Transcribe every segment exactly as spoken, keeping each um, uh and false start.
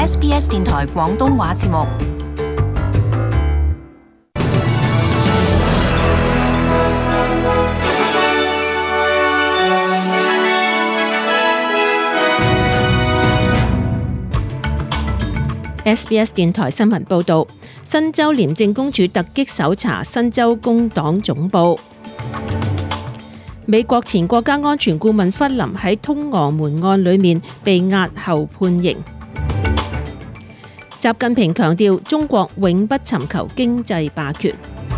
S B S 電台廣東話節目。 S B S 電台新聞報導，新州廉政公署突擊搜查新州工黨總部。美國前國家安全顧問弗林喺通俄門案裏面被押後判刑。習近平強調中國永不尋求經濟霸權。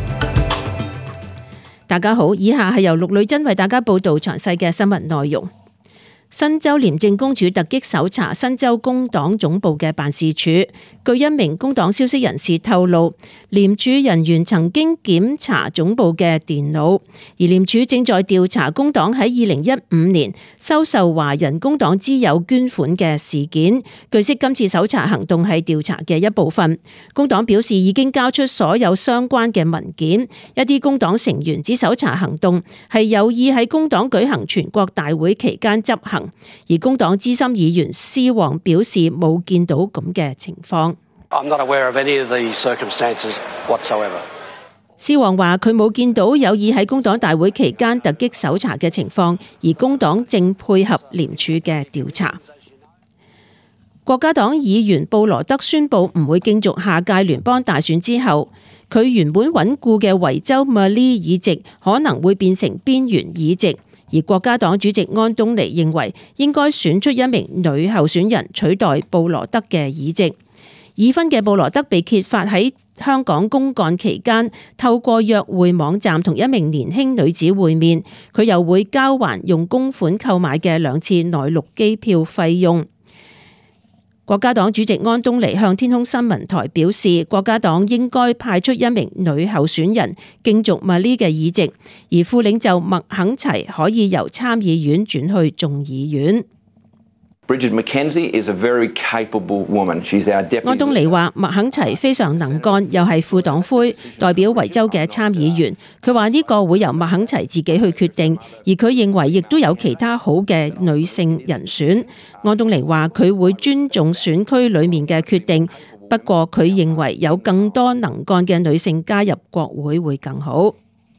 大家好，以下係由陸女珍為大家報導詳細嘅新聞內容。新州廉政公署突擊搜查新州工黨總部嘅辦事處，據一名工黨消息人士透露，廉署人員曾經檢查總部嘅電腦，而廉署正在調查工黨喺二零一五年收受華人工黨之友捐款嘅事件。據悉，今次搜查行動係調查嘅一部分。工黨表示已經交出所有相關嘅文件。一啲工黨成員指搜查行動係有意喺工黨舉行全國大會期間執行。而工黨資深議員施旺表示冇見到咁嘅情況。 I'm not aware of any of the circumstances whatsoever. 施旺話佢冇見到有意喺工黨大會期間突擊搜查嘅情況，而工黨正配合廉署嘅調查。國家黨議員布羅德宣布唔會競逐下屆聯邦大選之後，佢原本穩固嘅維州馬里議席可能會變成邊緣議席。而國家黨主席安東尼認為應該選出一名女候選人取代布羅德嘅議席。已婚嘅布羅德被揭發喺香港公幹期間透過約會網站同一名年輕女子會面，佢又會交還用公款購買嘅兩次內陸機票費用。國家黨主席安東尼向天空新聞台表示，國家黨應該派出一名女候選人競逐馬里嘅議席，而副領袖麥肯齊可以由參議院轉去眾議院。 Bridget McKenzie is a very capable woman. She's our deputy. 安東尼話麥肯齊非常能幹，又係副黨魁，代表維州嘅參議員。佢話呢個會由麥肯齊自己去決定，而佢認為亦都有其他好嘅女性人選。安東尼話佢會尊重選區裡面嘅決定，不過佢認為有更多能幹嘅女性加入國會會更好。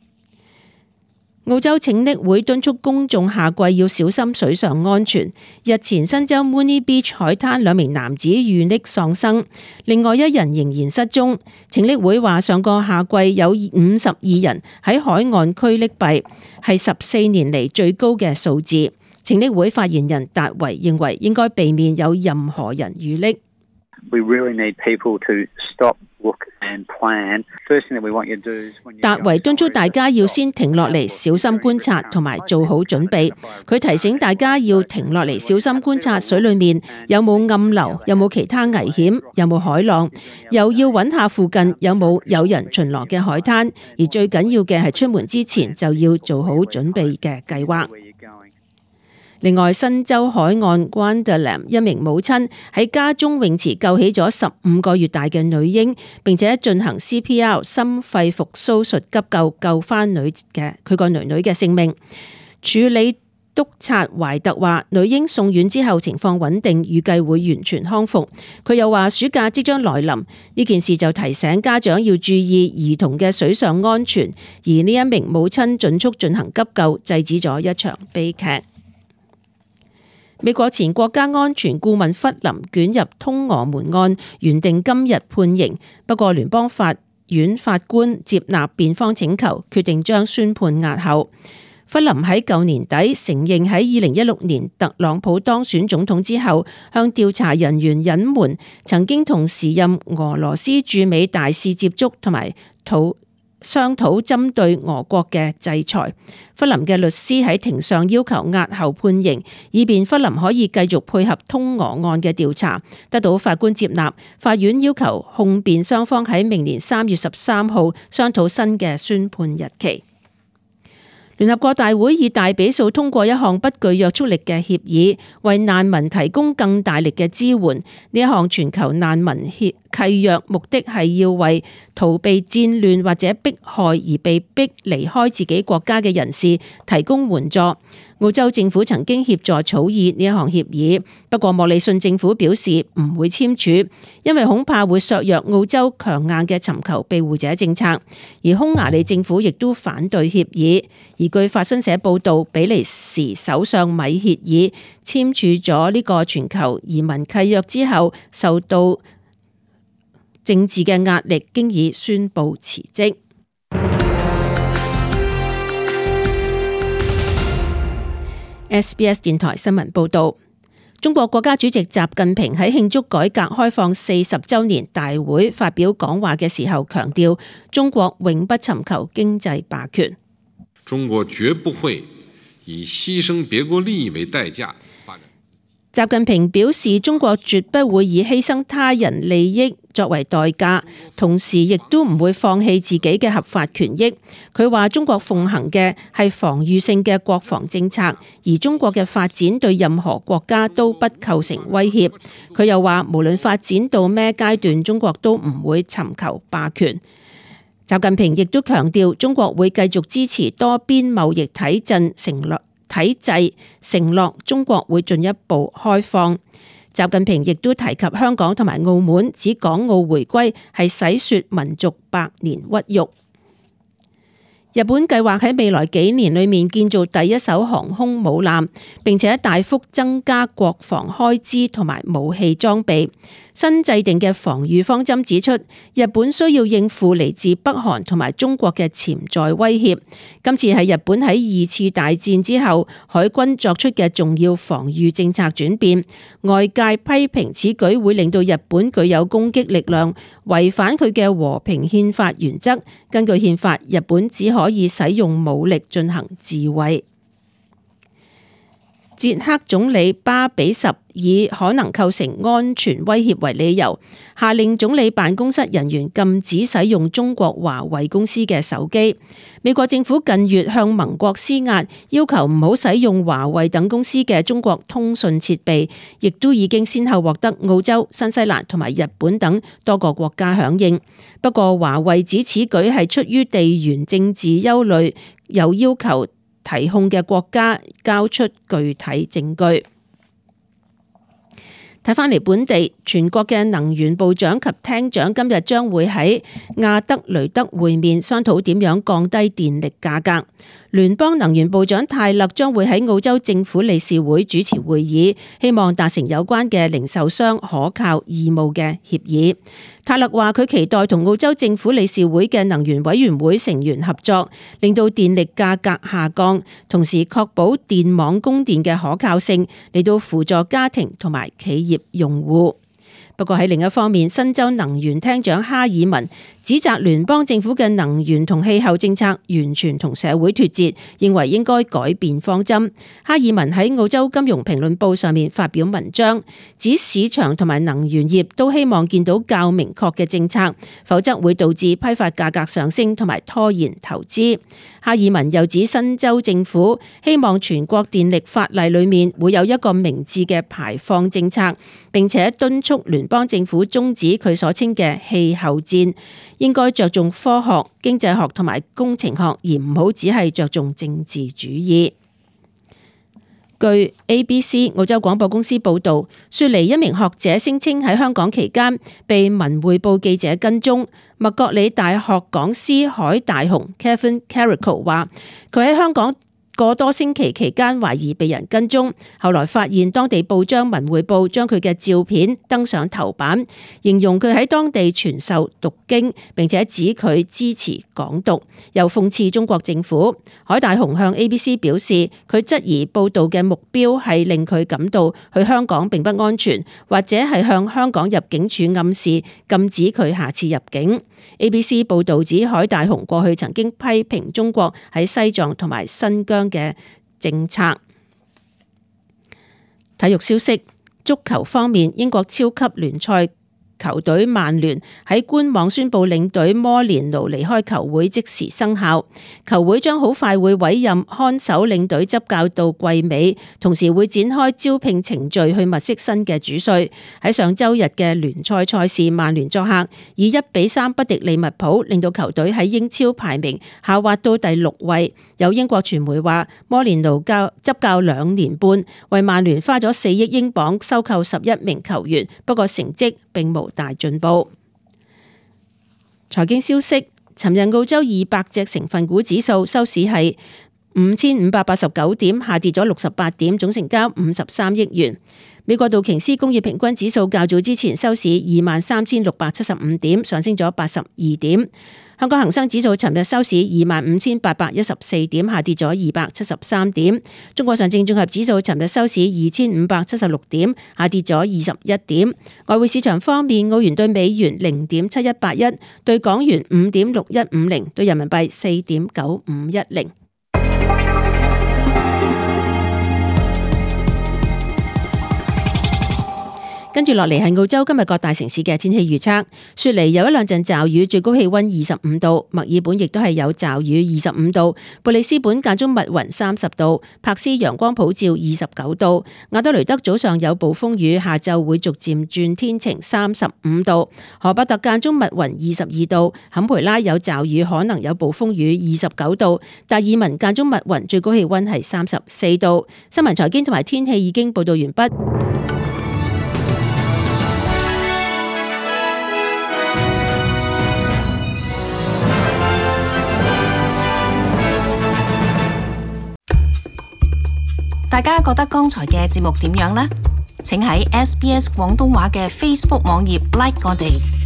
澳洲拯溺會敦促公眾夏季要小心水上安全。日前新州 Moonee Beach 海灘兩名男子遇溺喪生，另外一人仍然失蹤。拯溺會話上個夏季有五十二人喺海岸區溺斃，係十四年嚟最高嘅數字。拯溺會發言人達維認為應該避免有任何人遇溺。 We really need people to stop, look and plan. First thing that we want you to do is when you 達維敦促大家要先停落嚟，小心觀察同埋做好準備。佢提醒大家要停落嚟，小心觀察水裡面有冇暗流，有冇其他危險，有冇海浪，又要揾下附近有冇有人巡邏嘅海灘。而最緊要嘅係出門之前就要做好準備嘅計劃。另外，新州海岸關德林一名母親喺家中泳池救起咗十五個月大嘅女嬰，並且進行 C P R 心肺復甦術急救，救翻女嘅佢個女女嘅性命。處理督察懷特話，女嬰送院之後情況穩定，預計會完全康復。佢又話暑假即將來臨，呢件事就提醒家長要注意兒童嘅水上安全。而呢一名母親盡速進行急救，制止咗一場悲劇。美國前國家安全顧問弗林捲入通俄門案，原定今日判刑，不過聯邦法院法官接納辯方請求，決定將宣判押後。弗林喺舊年底承認喺二零一六年特朗普當選總統之後，向調查人員隱瞞曾經同時任俄羅斯駐美大使接觸同埋討商討針對俄國嘅制裁。弗林嘅律師喺庭上要求押後判刑，以便弗林可以繼續配合通俄案嘅調查，得到法官接納。法院要求控辯雙方喺明年三月十三號商討新嘅宣判日期。聯合國大會以大比數通過一項不具約束力嘅協議，為難民提供更大力嘅支援。呢一項全球難民協契約，目的係要為逃避戰亂或者迫害而被逼離開自己國家嘅人士提供援助。澳洲政府曾經協助草擬呢一項協議，不過莫里遜政府表示唔會簽署，因為恐怕會削弱澳洲強硬嘅尋求庇護者政策。而匈牙利政府亦都反對協議。而據法新社報導，比利時首相米歇爾簽署咗呢個全球移民契約之後，受到政治嘅壓力，經已宣布辭職。S B S 電台新聞報道，中國國家主席習近平喺慶祝改革開放四十週年大會發表講話嘅時候，強調中國永不尋求經濟霸權。 中國絕不會以犧牲別國利益為代價發展。 習近平表示，中國絕不會以犧牲他人利益作為代價，同時亦都唔會放棄自己嘅合法權益。佢話中國奉行嘅係防禦性嘅國防政策，而中國嘅發展對任何國家都不構成威脅。佢又話無論發展到咩階段，中國都唔會尋求霸權。習近平亦都強調，中國會繼續支持多邊貿易體制承諾體制，承諾中國會進一步開放。習近平亦都提及香港同埋澳門，指港澳回歸係洗脫民族百年屈辱。日本計劃喺未來幾年裏面建造第一艘航空母艦，並且大幅增加國防開支同埋武器裝備。新制定嘅防禦方針指出，日本需要應付嚟自北韓同埋中國嘅潛在威脅。今次係日本喺二次大戰之後海軍作出嘅重要防禦政策轉變。外界批評此舉會令到日本具有攻擊力量，違反佢嘅和平憲法原則。根據憲法，日本只可以使用武力進行自衛。捷克總理巴比什以可能構成安全威脅為理由，下令總理辦公室人員禁止使用中國華為公司嘅手機。美國政府近月向盟國施壓，要求唔好使用華為等公司嘅中國通訊設備，亦都已經先後獲得澳洲、新西蘭同埋日本等多個國家響應。不過華為指此舉係出於地緣政治憂慮，又要求提控嘅國家交出具體證據。睇返嚟本地，全國嘅能源部長及廳長今日將會喺亞德雷德會面，商討點樣降低電力價格。聯邦能源部長泰勒將會喺澳洲政府理事會主持會議，希望達成有關嘅零售商可靠義務嘅協議。泰勒話佢期待同澳洲政府理事會嘅能源委員會成員合作，令到電力價格下降，同時確保電網供電嘅可靠性，嚟到輔助家庭同埋企業用戶。不過喺另一方面，新州能源廳長哈爾文指責聯邦政府嘅能源同氣候政策完全同社會脫節，認為應該改變方針。哈爾文喺澳洲金融評論報上面發表文章，指市場同埋能源業都希望見到較明確嘅政策，否則會導致批發價格上升同埋拖延投資。哈爾文又指新州政府希望全國電力法例裏面會有一個明智嘅排放政策，並且敦促聯邦政府終止佢所稱嘅氣候戰，應該着重科學、經濟學同埋工程學，而唔好只係着重政治主義。據 A B C 澳洲廣播公司報導，雪梨一名學者聲稱喺香港期間被文匯報記者跟蹤。麥覺理大學講師海大雄 Kevin Carrico 話，佢喺香港個多星期期間懷疑被人跟蹤，後來發現當地報章文匯報將佢嘅照片登上頭版，形容佢喺當地傳授讀經，並且指佢支持港獨，又諷刺中國政府。海大雄向 A B C 表示，佢質疑報道嘅目標係令佢感到去香港並不安全，或者係向香港入境處暗示禁止佢下次入境。A B C 報導指海大雄過去曾經批評中國喺西藏同埋新疆嘅政策。體育消息，足球方面，英國超級聯賽球隊曼聯喺官網宣布領隊摩連奴離開球會即時生效，球會將好快會委任看守領隊執教到季尾，同時會展開招聘程序去物色新嘅主帥。喺上週日嘅聯賽賽事，曼聯作客以一比三不敵利物浦，令到球隊喺英超排名下滑到第六位。有英國傳媒話，摩連奴教執教兩年半，為曼聯花咗四億英鎊收購十一名球員，不過成績並無大進步。財經消息，尋日澳洲二百隻成分股指數收市係五千五百八十九點，下跌咗六十八點，總成交五十三億元。美國道瓊斯工業平均指數較早之前收市二萬三千六百七十五點，上升咗八十二點。香港恒生指數尋日收市二萬五千八百一十四點，下跌咗二百七十三點。中國上證綜合指數尋日收市二千五百七十六點，下跌咗二十一點。外匯市場方面，澳元對美元零點七一八一，對港元五點六一五零，對人民幣四點九五一零。跟住落嚟係澳洲今日各大城市嘅天氣預測。雪梨有一兩陣驟雨，最高氣溫二十五度；墨爾本亦都係有驟雨，二十五度；布里斯本間中密雲，三十度；柏斯陽光普照，二十九度；亞德雷德早上有暴風雨，下晝會逐漸轉天晴，三十五度；荷伯特間中密雲，二十二度；坎培拉有驟雨，可能有暴風雨，二十九度；達爾文間中密雲，最高氣溫係三十四度。新聞財經同埋天氣已經報道完畢。 大家覺得剛才嘅節目點樣呢？請喺 S B S 廣東話嘅 Facebook 網頁 like 我哋。